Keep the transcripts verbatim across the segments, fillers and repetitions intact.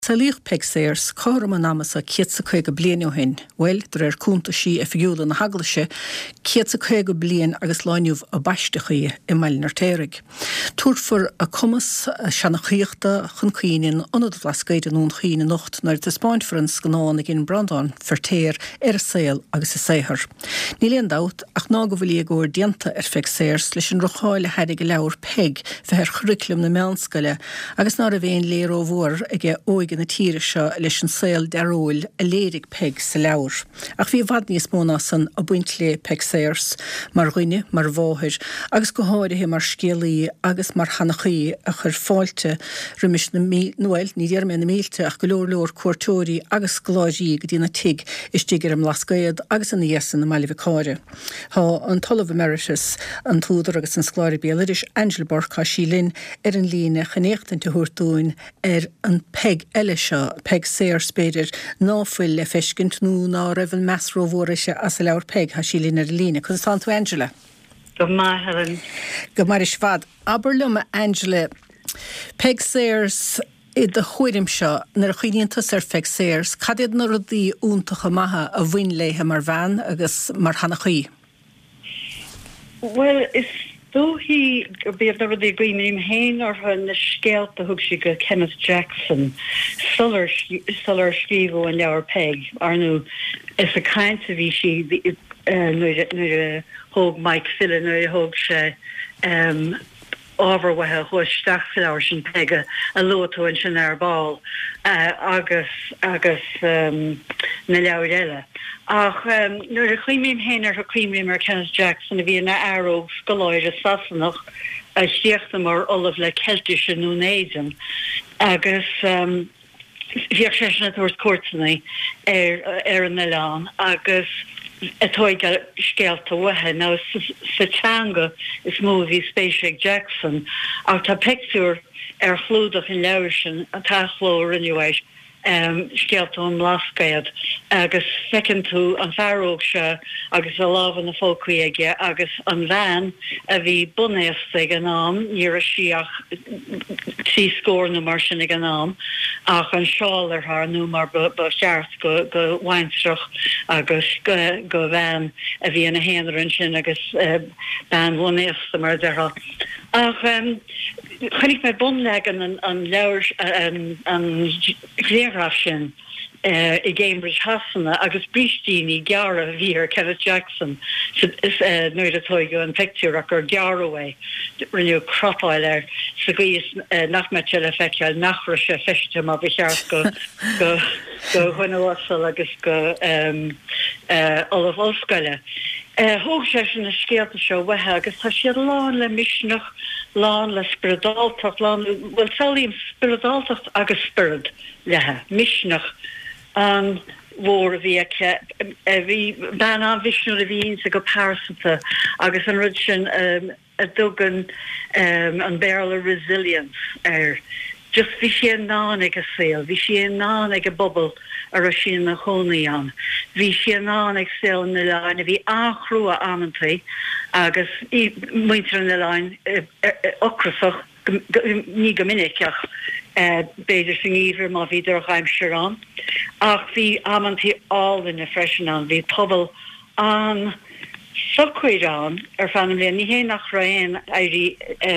Salíoch peg séirs chom an amasa ciatsa chuig go blianú hin, Well der ar cúnta sí a fiúla na haglaise, ciatsa chuig go blian agus láinniuh a baistechaí i mailenar téirigh. Túrfar a cumas a seannachíochta chun cuioinen anad bhlascaid an ún chuoine nocht nar de Spáin for an scanána gin brandán fertéir ar a saoil agus a séithar. Ní léon dát ach ná go bhfuil gur dianta ar feg séirs leis an rocháile heidig go leabhar peg fe ar churiclum na meánscaile agus ná a bhéon léir ó bhór ige óig na tíre seo leis an saoil deróil a léirigh peg sa leabhar. Ach bhí bhad níos móna san a buint lé peg séirs mar roinne, mar bháthir, agus go háirithe mar scéalaí agus mar chanachaí a chur fáilte rimis na nuail ní dhearmé na mílte ach go leor leor cuairteoirí agus gláidí go dtína tig is tígur am lascaiad agus an íesan na mailihicáire. Tá an talamh emeritus an túdar agus an scláir béaliris Angela Borcha sílinn ar an líne chanéachtain te thuirtúin ar an peg eile seo peg séir spéidir náfuil le feiscint nó ná raibh measró mhórise as a leabhar peg ha sílinn ar líne. Chus tá tú Angela? Go maith Helen. Go mar is fad. Aberlum Angela, peg séirs i de chuirim seo nar a chuoíntas ar peg séirs, cadiad na rudaí úntacha maithe a bhain léthe mar bhean agus mar chanachaí? Well, is though he be of the really green name Hain or her the scale the hook she go Kenneth Jackson, Suller Suller Skivo and our peg are no it's a kind of she the uh no hog Mike Fillin no hog she um over with a horse stack flowers and peg a, a loto and shenar ball uh August August um Nelaudella. Ach, um, nuair a chuimím héin ar a chuimím ar Kenneth Jackson a bhí na aró scoláir a sasanach a siachta mar olah le celtis a núnéidan agus um, bhíoh sé na tuairs cuairteanna ar ar an Milán agus atóig a scéalta wathe ná sa teanga is mó bhí Spacek Jackson ach tá pictiúr ar chlúdach in leirisin a tachlóir iniuéis um skelton lascaiad agus fecin tú an fearóg se agus a láhan na fócaige agus an bhean a bhí bunéasta an nám níar a siach sí scór na mar sin an nám ach an seáil ar haar nó mar seart go go bhainstrach agus go go bhean a bhí na héanarin sin agus ben bunéasta mar deha ach um chunig me bonleggen an an leir an an léirraf sin i Cambridge Hassanna agus Bristini Gara vír Kenneth Jackson is nuair atóig an picture ach ar Garaway rinne cropáil ar sa gís nachmeid le feiceil nachra se feiste má bheart go go go chuinehasal agus go olah óscoile. Hoog sé sin na scéalta seo wathe agus tá siad lán le misneach lán le spiridáltacht lán bhfuil saolíonn spiridáltacht agus spirid lethe misneach an mhór a bhí a bhí ben an visnú a bhíon sa go pásanta agus an rud sin a dúgan an béal a resilience ar just bhí sé ná ag a saoil, bhí sé ná ag a bobbal ar a sin na chonaí an. Bhí sé ná ag saoil na lein a bhí achrúa anantaí agus muintear na lein ocrasach ní go miniciach beidir sin íomhar má bhí ar chaimsear an ach bhí amantí all in na freisin an bhí pobl an socuid an ar fanam le ní hé nach raon éirí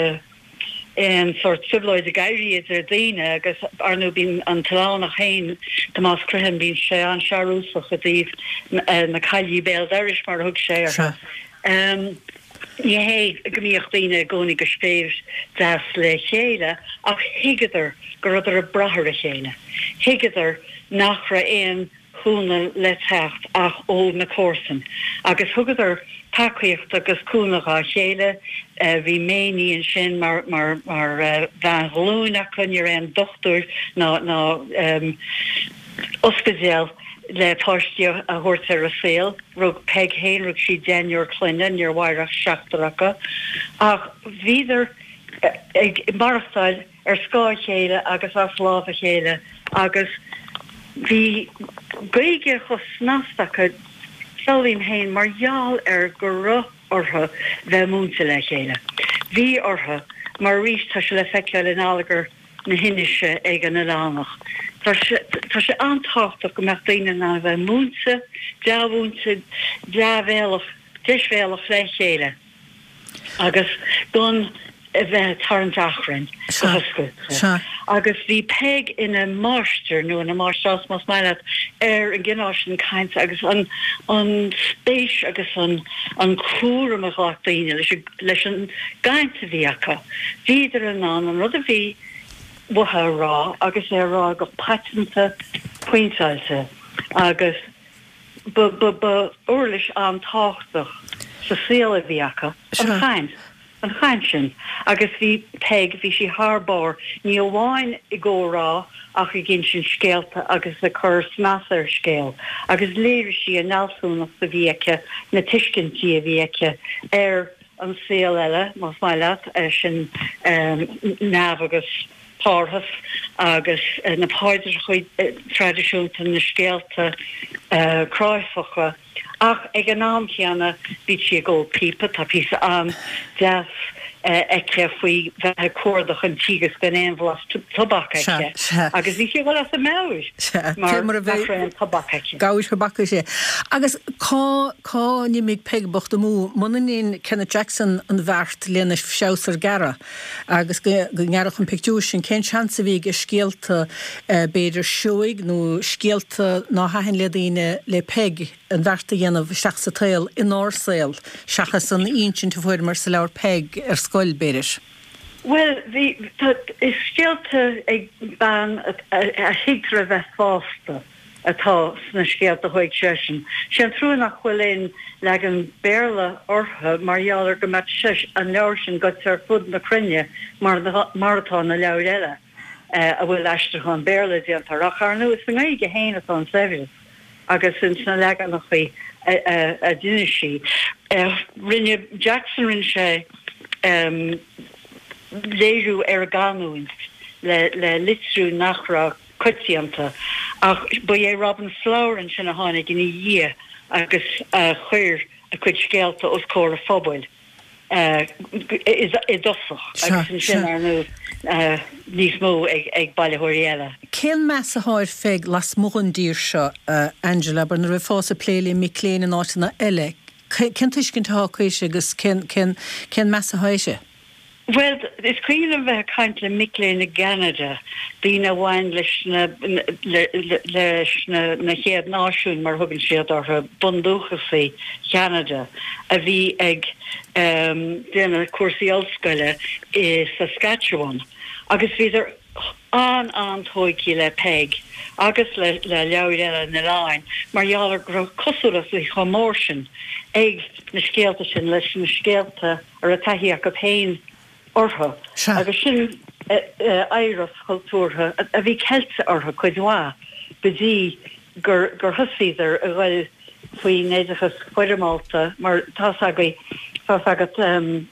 en soort sibloid a gairí er daine agus arno bín an talánach hain Tomás Cruhan bín sé an searúsach a díh na cailí béal deiris mar thug sé um Ní hé gomíocht daine gcónaí go spéir deas le chéile ach hiigeidir go rud ar a brathir a chéine. Hiigeidir nach ra éon chúna le techt ach ó na cósan agus thugadidir takeíocht agus cúnacha chéile bhí méí an sin mar mar mar bhean glúna chun ar an dochtúr ná ná ospidéal le páistí a thuirt ar a saoil rug peg héin rug sí déanúir cluine níor mhairach seachtarachcha ach bhíidir ag marachtáil ar scáil chéile agus as lábha chéile agus bhí gaige chu snástacha Salín hain margheall ar go ra ortha bheith múnta le chéile. Bhí ortha mar rís tá se le feiceáil in álagar na hinise ag an lánach. Tá sé antáach go meach daine na bheith múnsa, deabhúnsa, deabhhéalach, deisbhéalach le chéile. Agus don a bheith tarn dachrin agus bhí peg ina máster nó ina mástras mas maiile ar an gnáisisin caint agus an an spéis agus an an cuara a ghlach daine leis an gainte bhí acha. Bhíidir an an an rud a bhí butha rá agus é rá go patenta pointáilte agus ba ba ba uirlis an táchtach sa síla bhí acha an chaint. An chaintsin, agus bhí peg bhí si harbáir ní bháin i ggórá ach i gin sin scéalta agus a chur smasar scéal. Agus léir si a nelsúnach sa bhíice na tuiscintí a bhíice ar an saoal eile, más maiile sin neamh agus párthas agus na páidir chuid tradiisiúnta na scéalta cráifacha. Ach ag an náam cheanna bhí si a ggó pípa tá pí an deas ece faoi bheith cuardach an tígus gan éonhlas tobac ece. Agus bhí si bhil as a méir mar a bheith an tobac ece. Gáis tobac sé. Agus cá cá nimig pegbocht mú munaíon Kenneth Jackson an bhart léna seosar gara agus go ngearach an picú sin cén seansa bhí go scéalta beidir seoig nó scéalta ná hain le daine le peg an bharta dhéanamh seach sa tail in ásail seachas an íonsin tú fuir mar sa leabhar peg ar scoil beidir. Well, the, the, is scéalta ag ban a, a, a higra bheith fásta atá sna scéalta chuig sesin. Sin trú nach bhfuil in le an béarla ortha marheallar go mat seis an leabhar sin go ar fud na crunne mar maratá na leabhar eile a bhfuil eisteach an béarla déantar ach ar nó is an gaige héanana an sevis agus sin sna le an nach chuí a duine si. Rinne Jackson rin sé um, léirú ar ganúint le, le litrú nachra coitianta ach ba é Robin Flower an sin a tháinig in i dhé agus uh, chuir a chuid scéalta os cóir a fóbail uh, is i dosach agus sin ar nó uh, níos mó ag, ag bailithóirí eile. Cén meas a háir feig las mógan dír seo uh, Angela bar na ra fás a pléile mi cléin an áitina eile. Cén tuiscin tá chuise agus cén meas a háise? Well, is cuiine bheith caint le miclé na Canada, bhína bhain leis na na chéad náisiún mar thugann siad ar bundúchas é Canada, a bhí ag um, déanana cuasaí ollscoile i Saskatchewan. Agus bhíidir an an tóicí le peg, agus le, le leabhar eile na láin, mar dheallar gur cosúlas i chomór sin ag na scéalta sin leis na scéalta ar a taithíach go féin ortha. Agus sin éireas cultúrtha a bhí ceilta ortha chuidhá bedí gur gur thosaíidir a bhfuil faoi néidechas Fuidirmálta mar tá agat um,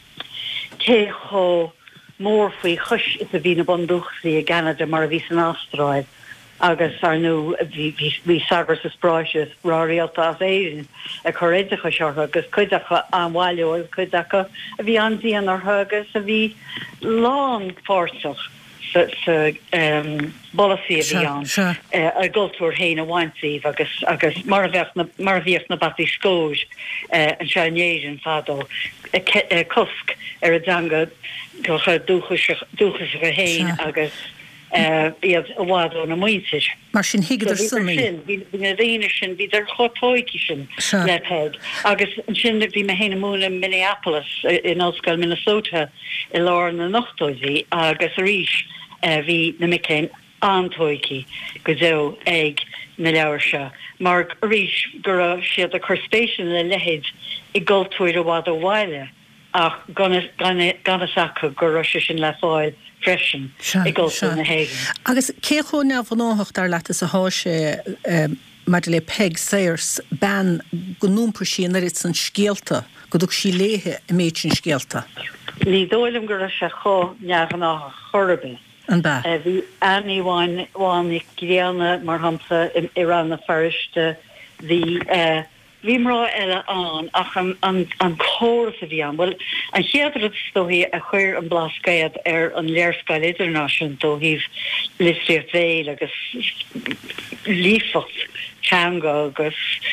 té cho mór faoi chus is a bhí na bundúchsaí a Canada mar a bhí san Astráid agus ar nó bhí sagras a spráise ráíalta as éirin a choréidecha seortha agus chuidecha an bhaileoil chuidecha a bhí andíon ar thugus a bhí lán fórteach sa um, bolasí a bhí an a gultúir héin a bhaintíh agus agus mar a bhíoch na batí scóis an seanéirin fádó cosc ar a danga go chu dúchas a héin agus bíad a bhádó na muintir. Mar sin hiigear sunnaí. Bhí na réine sin bhí ar chotóici sin le peg. Agus sin bhí me héna múna Minneapolis in Ollscoil Minnesota i lár na nachtóidí agus a ríis bhí na micléin antóici go dó ag na leabhar se. Mar a ríis gur siad a chuspéisisin le lehéid i gultúir a bhád ó bhaile ach gana acu gur sin le fáil freisin i gultúir na héigen. Agus cé chó neamh an áthach ar letas a háise mar le peg séirs ban go númpa sin ar san scéalta go dúg sí léthe i méid sin scéalta. Ní dóilm gur se cho neamh an áthach chorbe. An ba. Bhí Annie bháin bháin i gréanna mar hamsa i ran na fariste hí Vimra ella an ach an an an chorus of yam. Well, an cheadred stohi a chuir an blaskaiad er an Leerscail International to he's listed veil agus lífach changa agus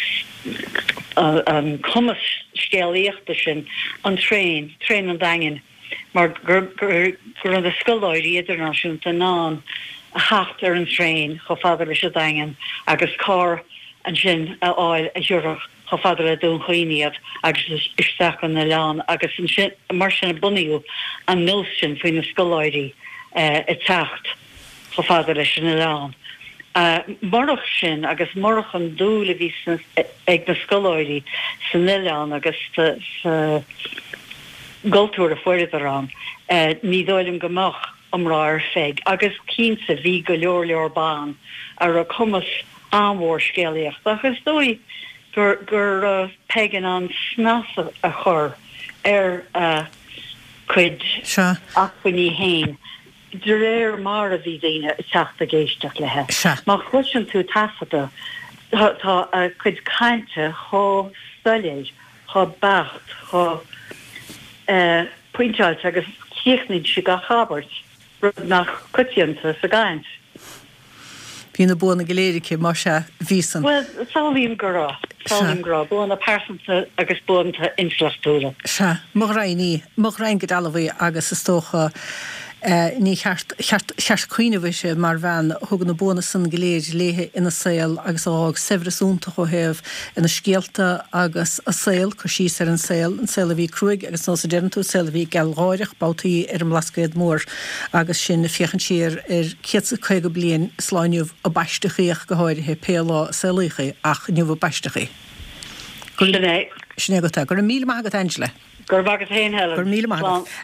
an commas scéalaíochta sin an train train an dagen mar gur gur gur an Scoláidí International ná a hacht ar an train cho fadar leis a dagen agus car an sin a áil a dúrach cho fadar a dún chuoinead agus isteach an na leán agus an sin mar sin a buniú an nó sin faoin na Scoláidí i techt cho fadar leis na leán. Uh, Morach sin agus morach an dúla ví ag na Scoláidí san leán agus sa gultúr a fuirid arán uh, ní dóilm gomach amrá ar feig agus cínsa bhí go leor leor bán ar a commas anmhór scéalaíocht agus dói gur gur uh, pegan an snas a, a chur ar uh, cuid achfuní hain. De réir mar a bhí daine teachta géisteach lethe. Má chuisian tú tafada tá a chuid cainte cho stoléid, cho bacht, cho pointáilt agus chiachnaid si go chabart nach cuitianta sa gaint. Bhí na buna goléirice mar se vísan. Well, sálaím gorá. Sálaím gorá, buna pásanta agus bunta infrastruktúra. Se, mo raí, mo rain go dalahí agus is tócha Uh, ní cheart cuioinehise mar bhean thugan na buna san goléir léthe ina saoil agus ág severasúnta chu heh ina scéalta agus a saoil chu síos ar an saoil an saoil a bhí cruig agus nó sa deanú saoil a bhí gealráireach bátaí ar an lascaid mór agus sin na fiochan siar ar chéad chuige blion sláinniuh a baistechaíoch go háirithe péalá saoilícha ach nniuh baistechaí. Sinné. Sinné go tá gur mí mágad Angela. Gur bagad hain helen. Gur míle mágad.